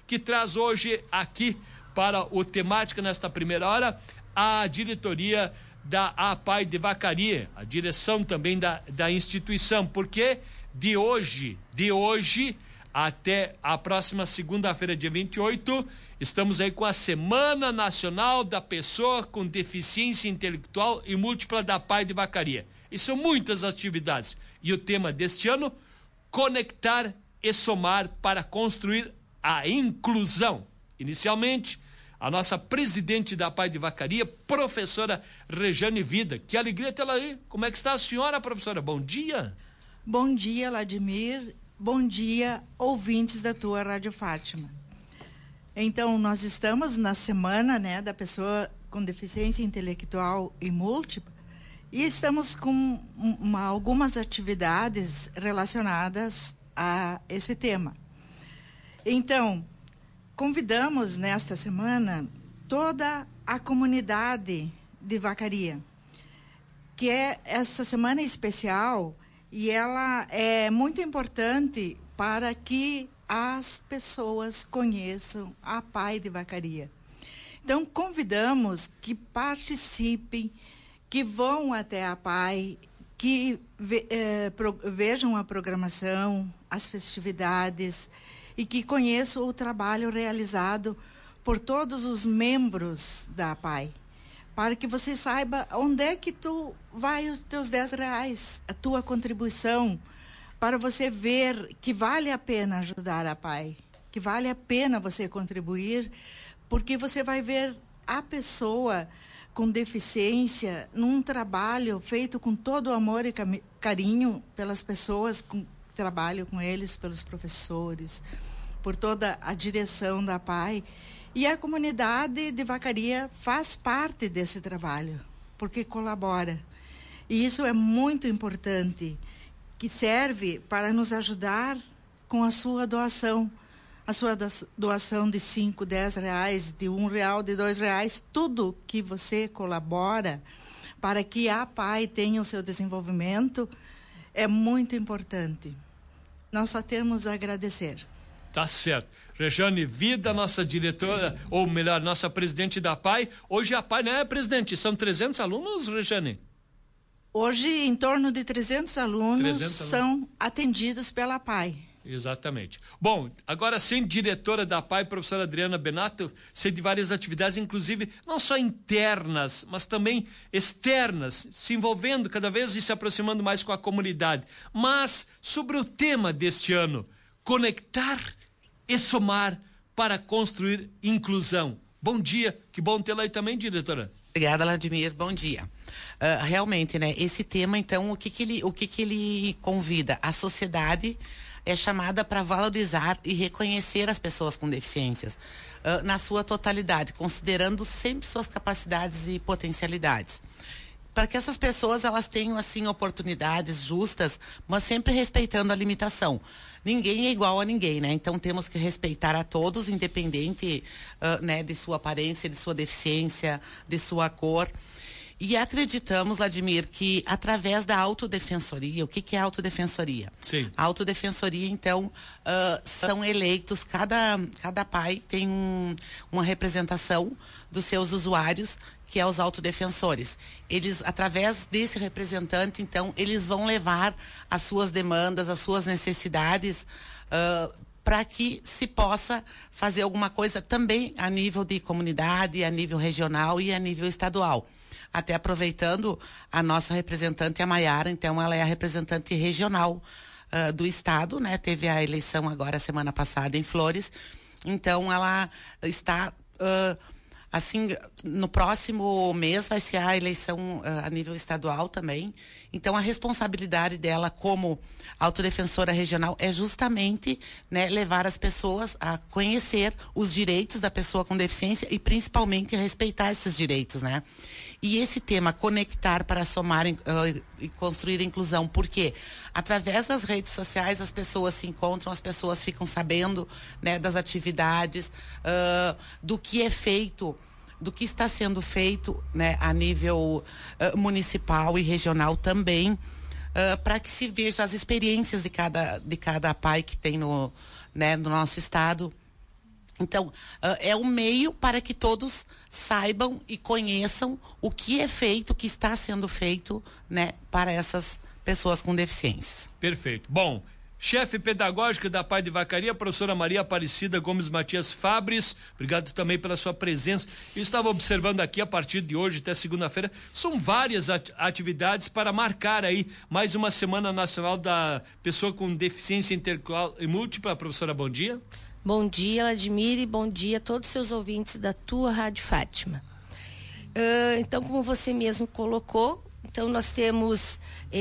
que traz hoje aqui para o Temática, nesta primeira hora, a diretoria da APAI de Vacaria, a direção também da instituição, porque de hoje até a próxima segunda-feira, dia 28, estamos aí com a Semana Nacional da Pessoa com Deficiência Intelectual e Múltipla da APAI de Vacaria. E são muitas atividades. E o tema deste ano, conectar e somar para construir a inclusão. Inicialmente, a nossa presidente da APAI de Vacaria, professora Rejane Vida. Que alegria tê-la aí. Como é que está a senhora, professora? Bom dia. Bom dia, Vladimir. Bom dia, ouvintes da tua Rádio Fátima. Então, nós estamos na semana, né, da pessoa com deficiência intelectual e múltipla, e estamos com algumas atividades relacionadas a esse tema. Então, convidamos nesta semana toda a comunidade de Vacaria, que é essa semana especial, e ela é muito importante para que as pessoas conheçam a APAI de Vacaria. Então, convidamos que participem, que vão até a APAI, que vejam a programação, as festividades, e que conheçam o trabalho realizado por todos os membros da APAI, para que você saiba onde é que tu vai os teus R$10, a tua contribuição, para você ver que vale a pena ajudar a APAI, que vale a pena você contribuir, porque você vai ver a pessoa com deficiência num trabalho feito com todo o amor e carinho pelas pessoas que trabalham com eles, pelos professores, por toda a direção da APAI. E a comunidade de Vacaria faz parte desse trabalho, porque colabora. E isso é muito importante, que serve para nos ajudar com a sua doação. A sua doação de 5, 10 reais, de R$1, de R$2, tudo que você colabora para que a APAI tenha o seu desenvolvimento é muito importante. Nós só temos a agradecer. Tá certo. Rejane Vida, nossa diretora, ou melhor, nossa presidente da APAI. Hoje a APAI, né, presidente? São 300 alunos, Rejane? Hoje, em torno de 300 alunos são atendidos pela APAI. Exatamente. Bom, agora sendo diretora da APAI, professora Adriana Benato, sei de várias atividades, inclusive não só internas, mas também externas, se envolvendo cada vez e se aproximando mais com a comunidade. Mas sobre o tema deste ano, conectar e somar para construir inclusão. Bom dia, que bom tê-la aí também, diretora. Obrigada, Vladimir, bom dia. Realmente, né, esse tema, então, o que ele convida? A sociedade é chamada para valorizar e reconhecer as pessoas com deficiências na sua totalidade, considerando sempre suas capacidades e potencialidades. Para que essas pessoas elas tenham assim oportunidades justas, mas sempre respeitando a limitação. Ninguém é igual a ninguém, né? Então temos que respeitar a todos, independente né, de sua aparência, de sua deficiência, de sua cor. E acreditamos, Vladimir, que através da autodefensoria, o que é autodefensoria? Sim. A autodefensoria, então, são eleitos, cada pai tem uma representação dos seus usuários, que é os autodefensores. Eles, através desse representante, então, eles vão levar as suas demandas, as suas necessidades, para que se possa fazer alguma coisa também a nível de comunidade, a nível regional e a nível estadual. Até aproveitando, a nossa representante, a Maiara, então ela é a representante regional do estado, né? Teve a eleição agora semana passada em Flores, então ela está assim, no próximo mês vai ser a eleição a nível estadual também. Então a responsabilidade dela como autodefensora regional é justamente, né, levar as pessoas a conhecer os direitos da pessoa com deficiência e principalmente respeitar esses direitos, né? E esse tema, conectar para somar e construir a inclusão, porque através das redes sociais as pessoas se encontram, as pessoas ficam sabendo, né, das atividades, do que é feito, do que está sendo feito, né, a nível municipal e regional também, para que se veja as experiências de cada pai que tem no nosso estado. Então, é um meio para que todos saibam e conheçam o que é feito, o que está sendo feito, né, para essas pessoas com deficiências. Perfeito. Bom, chefe pedagógica da Pai de Vacaria, professora Maria Aparecida Gomes Matias Fabres, obrigado também pela sua presença. Eu estava observando aqui, a partir de hoje até segunda-feira, são várias atividades para marcar aí mais uma Semana Nacional da Pessoa com Deficiência Intelectual e Múltipla. Professora, bom dia. Bom dia, Vladimir, e bom dia a todos os seus ouvintes da tua Rádio Fátima. Então, como você mesmo colocou, então nós temos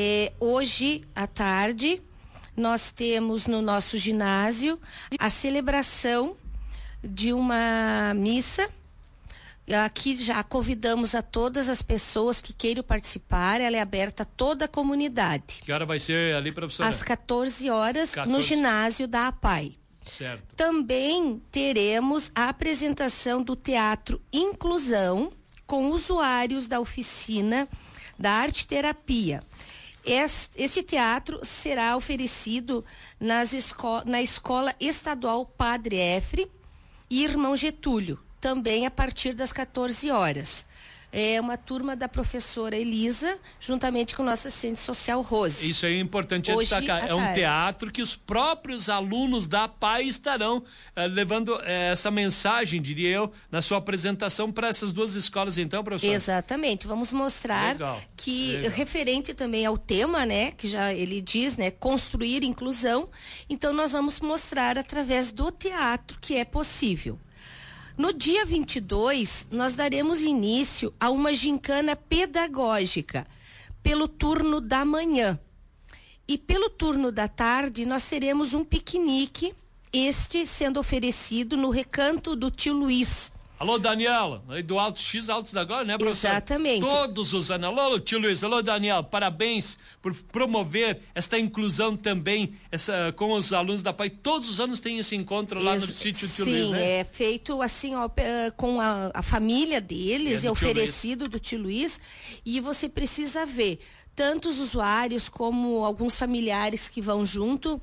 hoje à tarde, nós temos no nosso ginásio a celebração de uma missa. Aqui já convidamos a todas as pessoas que queiram participar, ela é aberta a toda a comunidade. Que hora vai ser ali, professora? Às 14 horas, no ginásio da APAI. Certo. Também teremos a apresentação do Teatro Inclusão com usuários da oficina da Arte Terapia. Este teatro será oferecido na Escola Estadual Padre Efre e Irmão Getúlio, também a partir das 14 horas. É uma turma da professora Elisa, juntamente com nossa assistente social Rose. Isso aí é importante destacar. É um teatro que os próprios alunos da PAI estarão levando essa mensagem, diria eu, na sua apresentação para essas duas escolas, então, professor? Exatamente. Vamos mostrar referente também ao tema, né, que já ele diz, né, construir inclusão. Então, nós vamos mostrar através do teatro que é possível. No dia 22, nós daremos início a uma gincana pedagógica pelo turno da manhã. E pelo turno da tarde, nós teremos um piquenique, este sendo oferecido no Recanto do Tio Luiz. Alô, Daniela, aí do Alto X Altos da agora, né, professor? Exatamente. Todos os anos. Alô, tio Luiz, alô, Daniela, parabéns por promover esta inclusão também com os alunos da PAI. Todos os anos tem esse encontro lá no sítio Tio Luiz, né? Sim, é feito assim, ó, com a família deles, é oferecido do Tio Luiz, e você precisa ver tanto os usuários como alguns familiares que vão junto,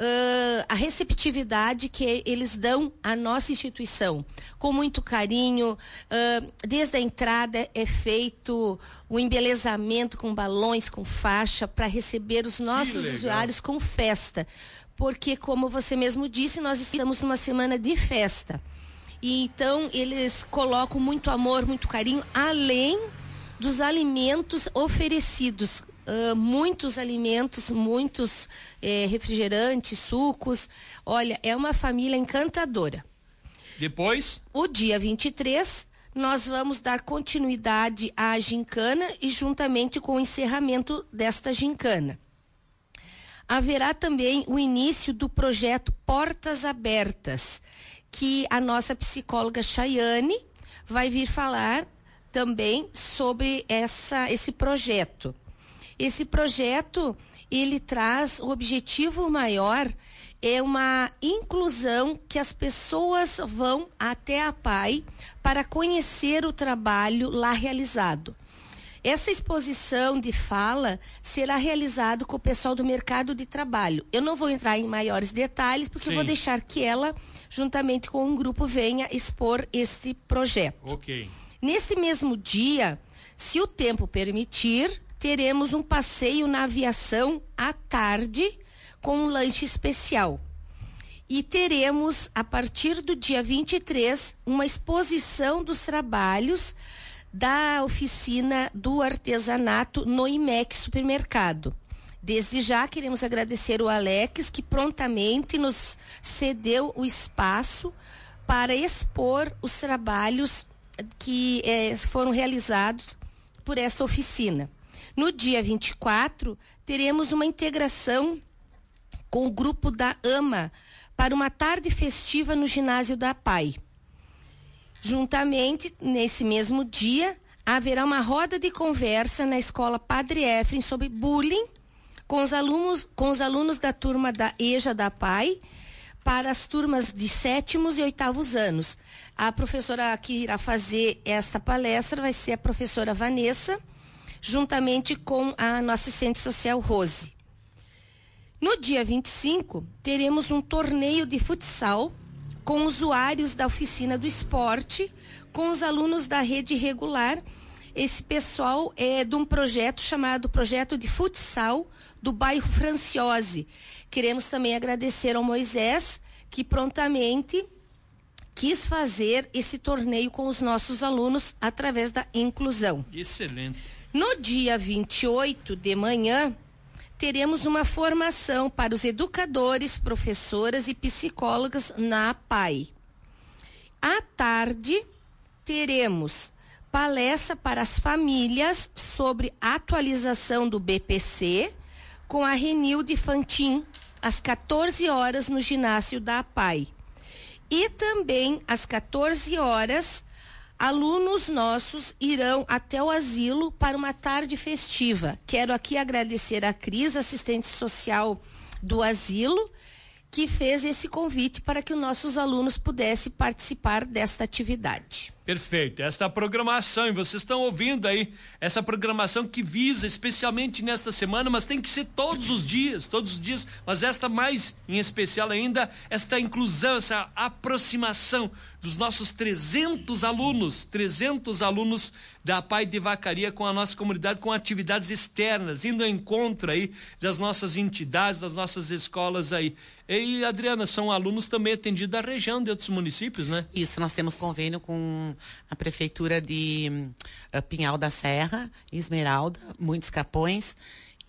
a receptividade que eles dão à nossa instituição, com muito carinho. Desde a entrada é feito o embelezamento com balões, com faixa, para receber os nossos usuários com festa, porque, como você mesmo disse, nós estamos numa semana de festa, e então eles colocam muito amor, muito carinho, além dos alimentos oferecidos, muitos alimentos, muitos refrigerantes, sucos. Olha, é uma família encantadora. Depois? O dia 23, nós vamos dar continuidade à gincana e juntamente com o encerramento desta gincana. Haverá também o início do projeto Portas Abertas, que a nossa psicóloga Chayane vai vir falar também sobre esse projeto. Esse projeto, ele traz o objetivo maior, é uma inclusão, que as pessoas vão até a PAI para conhecer o trabalho lá realizado. Essa exposição de fala será realizada com o pessoal do mercado de trabalho. Eu não vou entrar em maiores detalhes, porque eu vou deixar que ela, juntamente com um grupo, venha expor esse projeto. Ok. Neste mesmo dia, se o tempo permitir, teremos um passeio na aviação à tarde com um lanche especial. E teremos, a partir do dia 23, uma exposição dos trabalhos da oficina do artesanato no IMEC Supermercado. Desde já queremos agradecer o Alex, que prontamente nos cedeu o espaço para expor os trabalhos que foram realizados por esta oficina. No dia 24, teremos uma integração com o grupo da AMA para uma tarde festiva no ginásio da PAI. Juntamente, nesse mesmo dia, haverá uma roda de conversa na escola Padre Efrem sobre bullying com os alunos da turma da EJA da PAI, para as turmas de 7º e 8º anos. A professora que irá fazer esta palestra vai ser a professora Vanessa, juntamente com a nossa assistente social Rose. No dia 25, teremos um torneio de futsal com usuários da oficina do esporte, com os alunos da rede regular. Esse pessoal é de um projeto chamado Projeto de Futsal do bairro Franciose. Queremos também agradecer ao Moisés, que prontamente quis fazer esse torneio com os nossos alunos através da inclusão. Excelente. No dia 28 de manhã, teremos uma formação para os educadores, professoras e psicólogas na APAI. À tarde, teremos palestra para as famílias sobre atualização do BPC com a Renilde Fantin, às 14 horas no ginásio da APAI. E também às 14 horas, alunos nossos irão até o asilo para uma tarde festiva. Quero aqui agradecer a Cris, assistente social do asilo, que fez esse convite para que os nossos alunos pudessem participar desta atividade. Perfeito, esta programação, e vocês estão ouvindo aí, essa programação que visa especialmente nesta semana, mas tem que ser todos os dias, mas esta mais em especial ainda, esta inclusão, essa aproximação dos nossos 300 alunos da APAI de Vacaria com a nossa comunidade, com atividades externas, indo ao encontro aí das nossas entidades, das nossas escolas aí. E, Adriana, são alunos também atendidos da região de outros municípios, né? Isso, nós temos convênio com a prefeitura de Pinhal da Serra, Esmeralda, Muitos Capões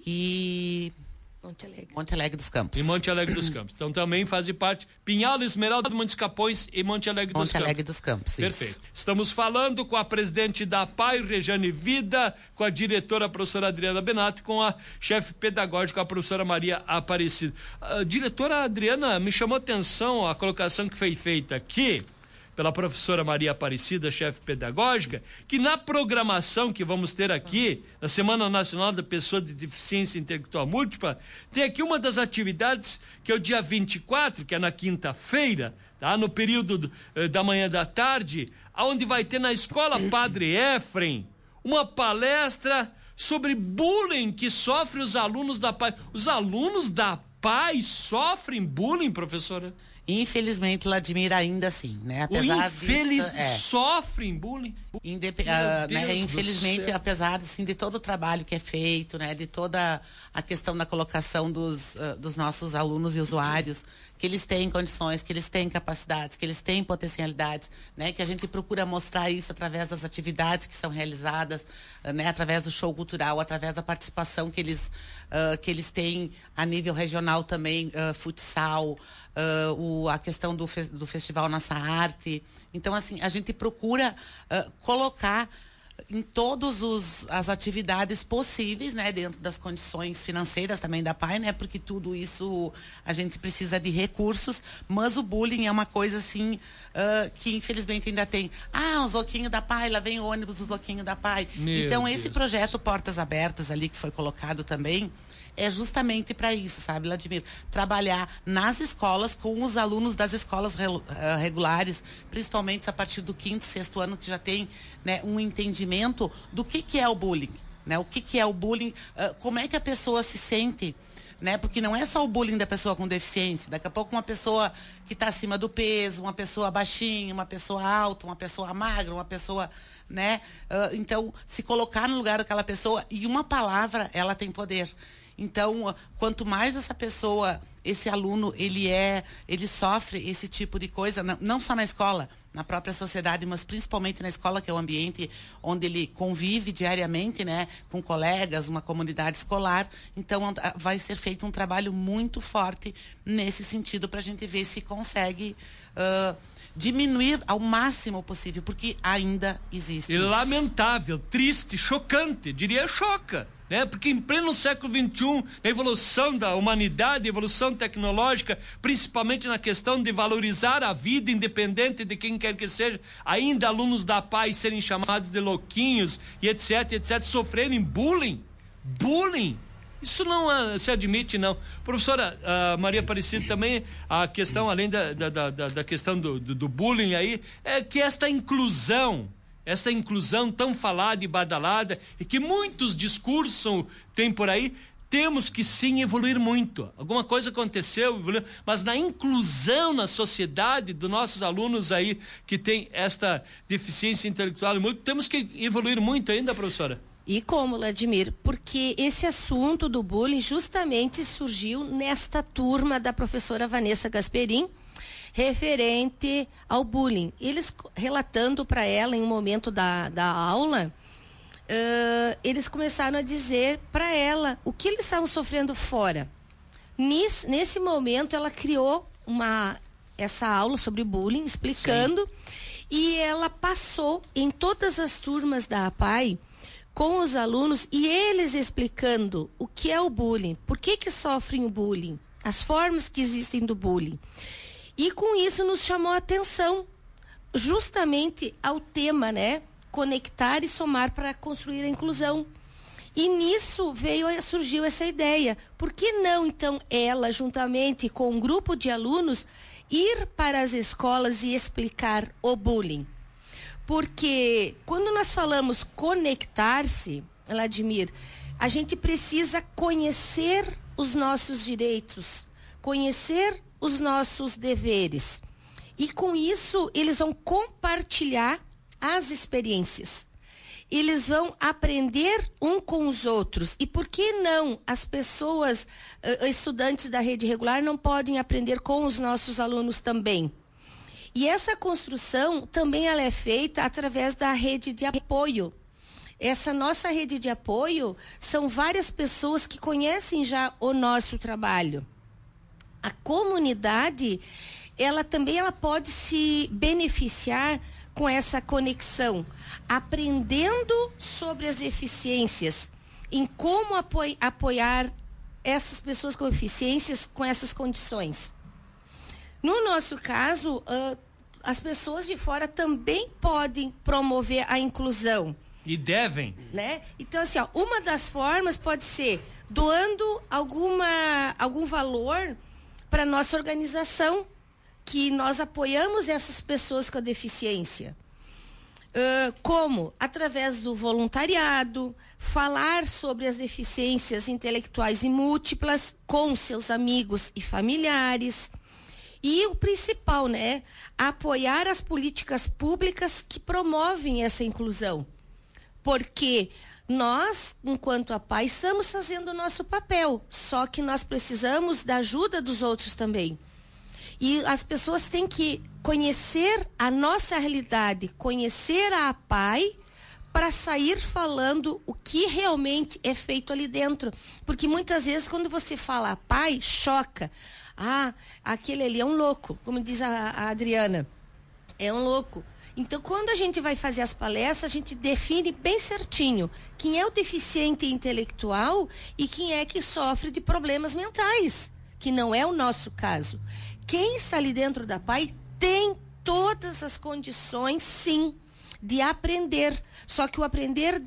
e Monte Alegre dos Campos. E Monte Alegre dos Campos. Então também fazem parte Pinhal, Esmeralda, Muitos Capões e Monte Alegre dos Campos. Monte Alegre dos Campos, perfeito. Isso. Estamos falando com a presidente da APAI, Rejane Vida, com a diretora, a professora Adriana Benato, e com a chefe pedagógica, a professora Maria Aparecida. A diretora Adriana, me chamou a atenção a colocação que foi feita aqui pela professora Maria Aparecida, chefe pedagógica, que na programação que vamos ter aqui, na Semana Nacional da Pessoa de Deficiência Intelectual Múltipla, tem aqui uma das atividades que é o dia 24, que é na quinta-feira, tá? No período da manhã da tarde, onde vai ter na Escola Padre Efrem uma palestra sobre bullying que sofrem os alunos da APAI. Os alunos da APAI sofrem bullying, professora? Infelizmente, Vladimir, ainda assim, né? Apesar sofrem bullying. Né? Infelizmente, apesar assim, de todo o trabalho que é feito, né? De toda a questão da colocação dos nossos alunos e usuários, que eles têm condições, que eles têm capacidades, que eles têm potencialidades, né? Que a gente procura mostrar isso através das atividades que são realizadas, né? Através do show cultural, através da participação que eles têm a nível regional também, futsal, a questão do Festival Nossa Arte. Então, assim, a gente procura colocar em todas as atividades possíveis, né, dentro das condições financeiras também da APAI, né, porque tudo isso a gente precisa de recursos, mas o bullying é uma coisa assim que infelizmente ainda tem. Os louquinhos da APAI, lá vem o ônibus dos louquinhos da APAI. Então esse projeto Portas Abertas ali que foi colocado também é justamente para isso, sabe, Vladimir? Trabalhar nas escolas com os alunos das escolas regulares, principalmente a partir do 5º, 6º ano, que já tem, né, um entendimento do que é o bullying, né? O que é o bullying, como é que a pessoa se sente, né? Porque não é só o bullying da pessoa com deficiência. Daqui a pouco uma pessoa que está acima do peso, uma pessoa baixinha, uma pessoa alta, uma pessoa magra, uma pessoa, né? Então, se colocar no lugar daquela pessoa, e uma palavra, ela tem poder. Então, quanto mais essa pessoa, esse aluno, ele sofre esse tipo de coisa, não só na escola, na própria sociedade, mas principalmente na escola, que é o ambiente onde ele convive diariamente, né, com colegas, uma comunidade escolar. Então, vai ser feito um trabalho muito forte nesse sentido para a gente ver se consegue diminuir ao máximo possível, porque ainda existe. E lamentável, triste, chocante, diria choca. Né? Porque em pleno século XXI, a evolução da humanidade, a evolução tecnológica, principalmente na questão de valorizar a vida independente de quem quer que seja, ainda alunos da APAI serem chamados de louquinhos e etc, sofrerem bullying. Isso não se admite, não. Professora Maria Aparecida, também a questão, além da questão do bullying aí, é que esta inclusão tão falada e badalada, e que muitos discursos tem por aí, temos que sim evoluir muito. Alguma coisa aconteceu, evoluiu, mas na inclusão na sociedade dos nossos alunos aí que tem esta deficiência intelectual, temos que evoluir muito ainda, professora. E como, Vladimir? Porque esse assunto do bullying justamente surgiu nesta turma da professora Vanessa Gasperin, referente ao bullying. Eles relatando para ela em um momento da aula, eles começaram a dizer para ela o que eles estavam sofrendo fora. Nesse momento, ela criou essa aula sobre bullying, explicando, e ela passou em todas as turmas da APAI com os alunos e eles explicando o que é o bullying, por que sofrem o bullying, as formas que existem do bullying. E com isso nos chamou a atenção justamente ao tema, né? Conectar e somar para construir a inclusão. E nisso surgiu essa ideia. Por que não, então, ela, juntamente com um grupo de alunos, ir para as escolas e explicar o bullying? Porque quando nós falamos conectar-se, Vladimir, a gente precisa conhecer os nossos direitos, conhecer os nossos deveres. E com isso, eles vão compartilhar as experiências. Eles vão aprender um com os outros. E por que não as pessoas, estudantes da rede regular, não podem aprender com os nossos alunos também? E essa construção também ela é feita através da rede de apoio. Essa nossa rede de apoio são várias pessoas que conhecem já o nosso trabalho. A comunidade, ela pode se beneficiar com essa conexão, aprendendo sobre as deficiências, em como apoiar essas pessoas com deficiências com essas condições. No nosso caso, as pessoas de fora também podem promover a inclusão. E devem. Né? Então, assim, uma das formas pode ser doando algum valor para nossa organização, que nós apoiamos essas pessoas com a deficiência. Como? Através do voluntariado, falar sobre as deficiências intelectuais e múltiplas com seus amigos e familiares. E o principal, né? Apoiar as políticas públicas que promovem essa inclusão. Porque nós, enquanto APAI, estamos fazendo o nosso papel, só que nós precisamos da ajuda dos outros também. E as pessoas têm que conhecer a nossa realidade, conhecer a APAI, para sair falando o que realmente é feito ali dentro. Porque muitas vezes, quando você fala APAI, choca. Ah, aquele ali é um louco, como diz a Adriana. É um louco. Então, quando a gente vai fazer as palestras, a gente define bem certinho quem é o deficiente intelectual e quem é que sofre de problemas mentais, que não é o nosso caso. Quem está ali dentro da APAI tem todas as condições, sim, de aprender. Só que o aprender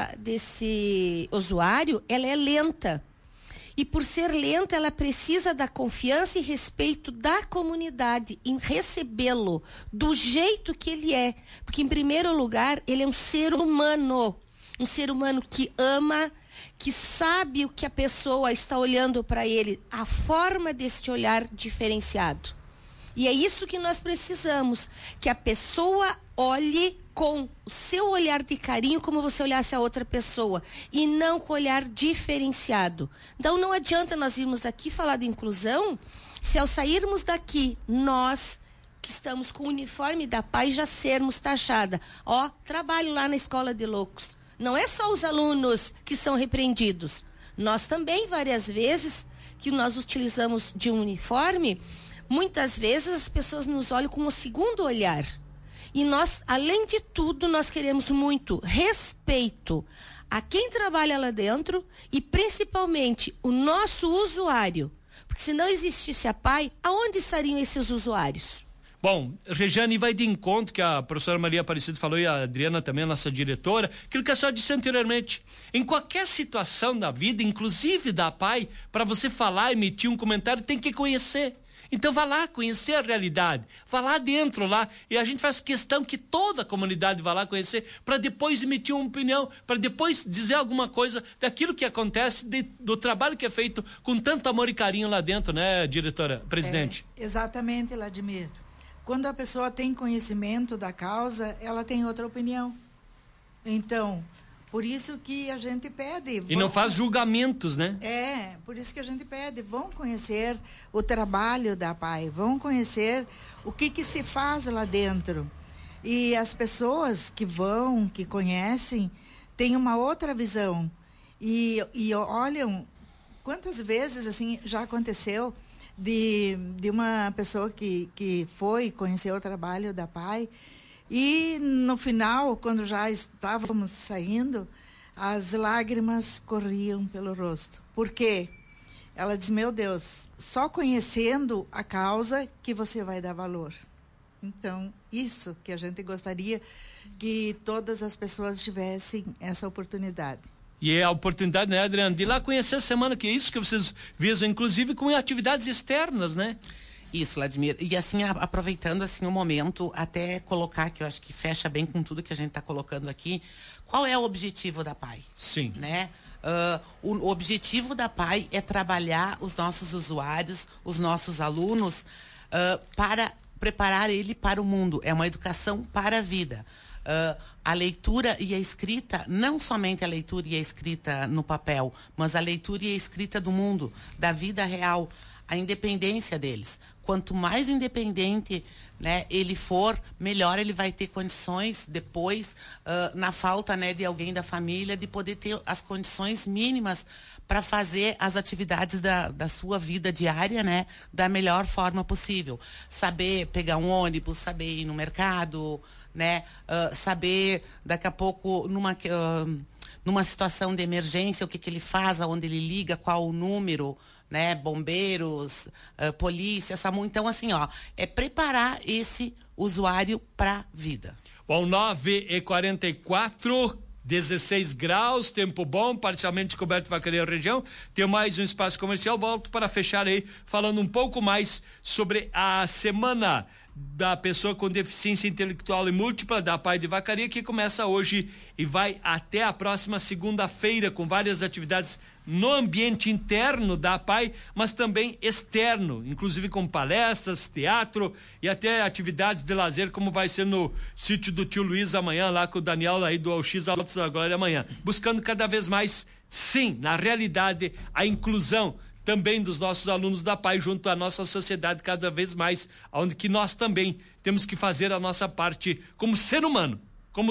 desse usuário, ela é lenta. E por ser lenta, ela precisa da confiança e respeito da comunidade em recebê-lo do jeito que ele é. Porque, em primeiro lugar, ele é um ser humano que ama, que sabe o que a pessoa está olhando para ele, a forma deste olhar diferenciado. E é isso que nós precisamos, que a pessoa olhe com o seu olhar de carinho como você olhasse a outra pessoa e não com olhar diferenciado. Então não adianta nós irmos aqui falar de inclusão se ao sairmos daqui nós que estamos com o uniforme da APAI já sermos taxada. Trabalho lá na escola de loucos. Não é só os alunos que são repreendidos. Nós também, várias vezes, que nós utilizamos de um uniforme, muitas vezes as pessoas nos olham com um segundo olhar. E nós, além de tudo, nós queremos muito respeito a quem trabalha lá dentro e principalmente o nosso usuário. Porque se não existisse a APAI, aonde estariam esses usuários? Bom, Rejane, vai de encontro que a professora Maria Aparecida falou e a Adriana também, a nossa diretora, aquilo que a senhora disse anteriormente. Em qualquer situação da vida, inclusive da APAI, para você falar, emitir um comentário, tem que conhecer. Então vá lá conhecer a realidade, vá lá dentro lá, e a gente faz questão que toda a comunidade vá lá conhecer, para depois emitir uma opinião, para depois dizer alguma coisa daquilo que acontece, do trabalho que é feito com tanto amor e carinho lá dentro, né, diretora, presidente? Exatamente, Vladimir. Quando a pessoa tem conhecimento da causa, ela tem outra opinião. Então, por isso que a gente pede. E não faz julgamentos, né? Por isso que a gente pede. Vão conhecer o trabalho da APAI, vão conhecer o que se faz lá dentro. E as pessoas que vão, que conhecem, têm uma outra visão. E olham, quantas vezes assim já aconteceu de uma pessoa que foi conhecer o trabalho da APAI, e no final, quando já estávamos saindo, as lágrimas corriam pelo rosto. Por quê? Ela diz, meu Deus, só conhecendo a causa que você vai dar valor. Então, isso que a gente gostaria que todas as pessoas tivessem essa oportunidade. E é a oportunidade, né, Adriana, de ir lá conhecer a semana, que é isso que vocês visam, inclusive com atividades externas, né? Isso, Vladimir. E assim, aproveitando assim o momento, até colocar, que eu acho que fecha bem com tudo que a gente está colocando aqui, qual é o objetivo da APAI? Sim. Né? O objetivo da APAI é trabalhar os nossos usuários, os nossos alunos, para preparar ele para o mundo. É uma educação para a vida. A leitura e a escrita, não somente a leitura e a escrita no papel, mas a leitura e a escrita do mundo, da vida real, a independência deles. Quanto mais independente, né, ele for, melhor ele vai ter condições depois, na falta, né, de alguém da família, de poder ter as condições mínimas para fazer as atividades da sua vida diária, né, da melhor forma possível. Saber pegar um ônibus, saber ir no mercado, né, saber daqui a pouco numa situação de emergência o que ele faz, aonde ele liga, qual o número, né, bombeiros, polícia, SAMU. Então, assim, é preparar esse usuário para a vida. Bom, 9h44, 16 graus, tempo bom, parcialmente coberto de Vacaria região. Tem mais um espaço comercial. Volto para fechar aí, falando um pouco mais sobre a semana da pessoa com deficiência intelectual e múltipla da APAI de Vacaria, que começa hoje e vai até a próxima segunda-feira, com várias atividades no ambiente interno da APAI, mas também externo, inclusive com palestras, teatro e até atividades de lazer, como vai ser no sítio do tio Luiz amanhã, lá com o Daniel aí do X Altos da Glória amanhã, buscando cada vez mais, sim, na realidade, a inclusão também dos nossos alunos da APAI junto à nossa sociedade cada vez mais, onde que nós também temos que fazer a nossa parte como ser humano,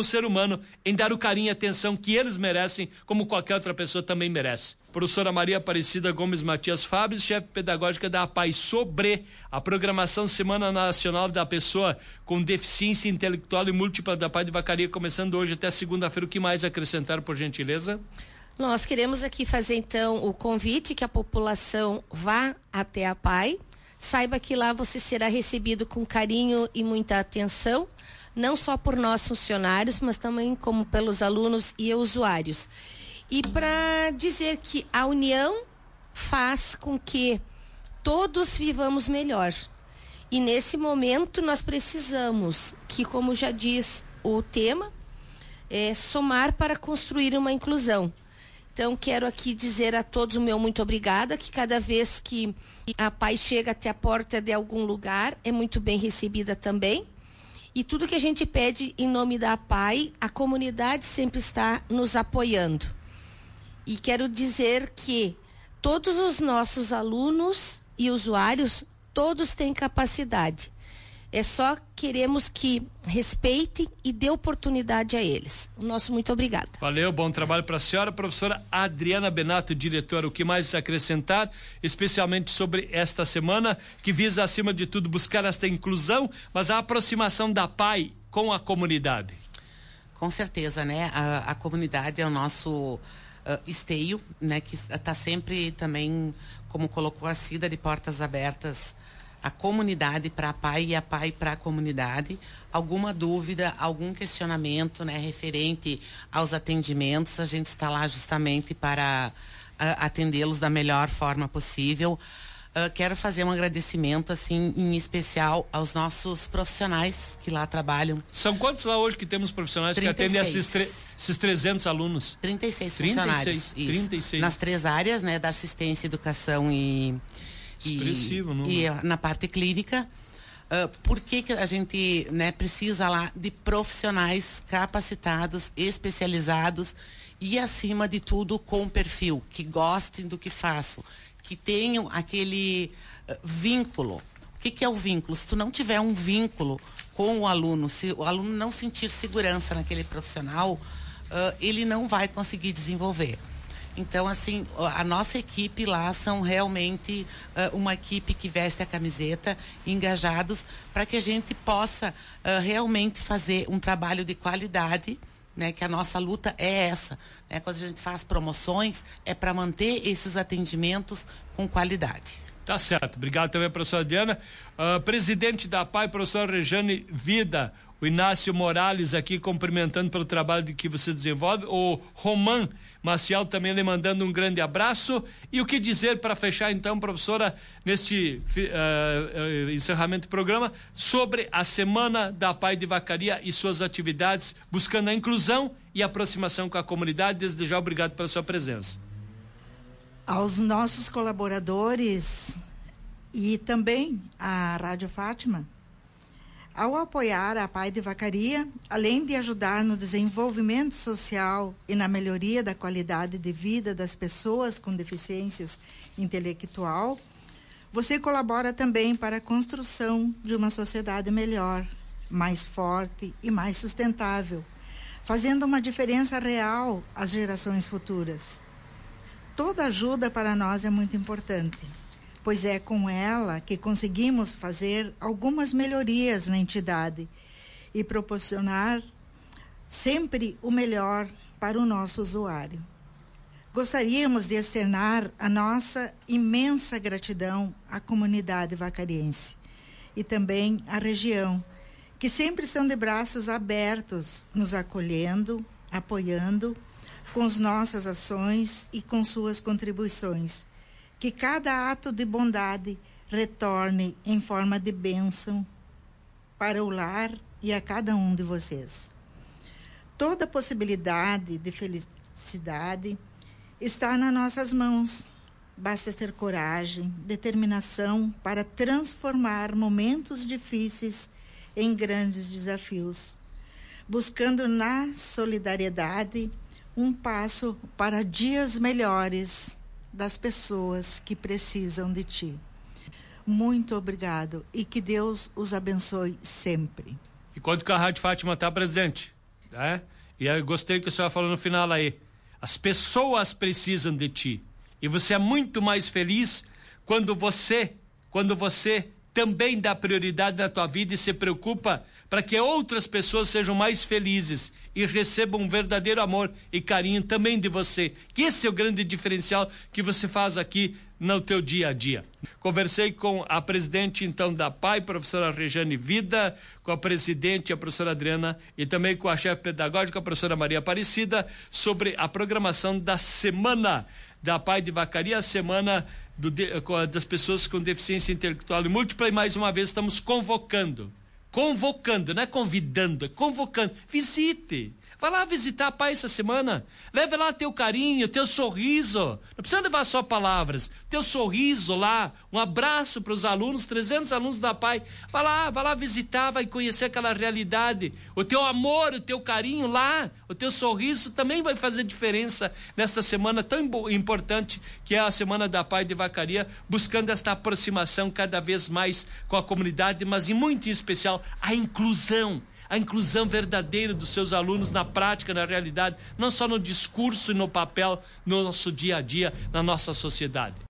em dar o carinho e atenção que eles merecem, como qualquer outra pessoa também merece. Professora Maria Aparecida Gomes Matias Fábio, chefe pedagógica da APAI, sobre a programação Semana Nacional da Pessoa com Deficiência Intelectual e Múltipla da APAI de Vacaria, começando hoje até segunda-feira. O que mais acrescentar, por gentileza? Nós queremos aqui fazer, então, o convite que a população vá até a APAI. Saiba que lá você será recebido com carinho e muita atenção, não só por nós funcionários, mas também como pelos alunos e usuários. E para dizer que a união faz com que todos vivamos melhor. E nesse momento nós precisamos que, como já diz o tema, somar para construir uma inclusão. Então, quero aqui dizer a todos o meu muito obrigada, que cada vez que a APAI chega até a porta de algum lugar, é muito bem recebida também. E tudo que a gente pede em nome da APAI, a comunidade sempre está nos apoiando. E quero dizer que todos os nossos alunos e usuários, todos têm capacidade. É só queremos que respeitem e dê oportunidade a eles. O nosso muito obrigada. Valeu, bom trabalho para a senhora. Professora Adriana Benato, diretora, o que mais acrescentar, especialmente sobre esta semana, que visa, acima de tudo, buscar esta inclusão, mas a aproximação da APAI com a comunidade? Com certeza, né? A comunidade é o nosso esteio, né? Que está sempre também, como colocou a Cida, de portas abertas, a comunidade para a APAI e a APAI para a comunidade. Alguma dúvida, algum questionamento, né, referente aos atendimentos, a gente está lá justamente para atendê-los da melhor forma possível. quero fazer um agradecimento, assim, em especial aos nossos profissionais que lá trabalham. São quantos lá hoje que temos profissionais 36. Que atendem esses 300 alunos? 36 funcionários. 36. Nas 3 áreas, né, da assistência, educação e na parte clínica. Por que a gente, né, precisa lá de profissionais capacitados, especializados e, acima de tudo, com perfil, que gostem do que façam, que tenham aquele vínculo. O que é o vínculo? Se tu não tiver um vínculo com o aluno, se o aluno não sentir segurança naquele profissional, ele não vai conseguir desenvolver. Então, assim, a nossa equipe lá são realmente uma equipe que veste a camiseta, engajados, para que a gente possa realmente fazer um trabalho de qualidade, né? Que a nossa luta é essa, né? Quando a gente faz promoções, é para manter esses atendimentos com qualidade. Tá certo. Obrigado também, professora Diana. Presidente da APAI, professora Rejane Vida, o Inácio Morales aqui cumprimentando pelo trabalho que vocês desenvolvem, o Roman Maciel também lhe mandando um grande abraço. E o que dizer para fechar então, professora, neste encerramento do programa, sobre a Semana da APAI de Vacaria e suas atividades, buscando a inclusão e aproximação com a comunidade. Desde já, obrigado pela sua presença. Aos nossos colaboradores e também à Rádio Fátima, ao apoiar a APAI de Vacaria, além de ajudar no desenvolvimento social e na melhoria da qualidade de vida das pessoas com deficiências intelectual, você colabora também para a construção de uma sociedade melhor, mais forte e mais sustentável, fazendo uma diferença real às gerações futuras. Toda ajuda para nós é muito importante, pois é com ela que conseguimos fazer algumas melhorias na entidade e proporcionar sempre o melhor para o nosso usuário. Gostaríamos de externar a nossa imensa gratidão à comunidade vacariense e também à região, que sempre são de braços abertos, nos acolhendo, apoiando com as nossas ações e com suas contribuições. Que cada ato de bondade retorne em forma de bênção para o lar e a cada um de vocês. Toda possibilidade de felicidade está nas nossas mãos. Basta ter coragem, determinação para transformar momentos difíceis em grandes desafios, buscando na solidariedade um passo para dias melhores das pessoas que precisam de ti. Muito obrigado e que Deus os abençoe sempre. E quanto que a Rádio Fátima está, presidente, né? E eu gostei que a senhora falou no final aí, as pessoas precisam de ti, e você é muito mais feliz quando você também dá prioridade na tua vida e se preocupa para que outras pessoas sejam mais felizes e recebam um verdadeiro amor e carinho também de você. Que esse é o grande diferencial que você faz aqui no teu dia a dia. Conversei com a presidente então da APAI, professora Rejane Vida, com a presidente, a professora Adriana, e também com a chefe pedagógica, a professora Maria Aparecida, sobre a programação da Semana da APAI de Vacaria, a Semana das pessoas com deficiência intelectual e múltipla, e mais uma vez estamos convocando, não é convidando, é convocando. Visite, vai lá visitar a APAI essa semana, leve lá teu carinho, teu sorriso, não precisa levar só palavras, teu sorriso lá, um abraço para os alunos, 300 alunos da APAI, vai lá visitar, vai conhecer aquela realidade, o teu amor, o teu carinho lá, o teu sorriso também vai fazer diferença nesta semana tão importante que é a Semana da APAI de Vacaria, buscando esta aproximação cada vez mais com a comunidade, mas em muito em especial a inclusão verdadeira dos seus alunos na prática, na realidade, não só no discurso e no papel, no nosso dia a dia, na nossa sociedade.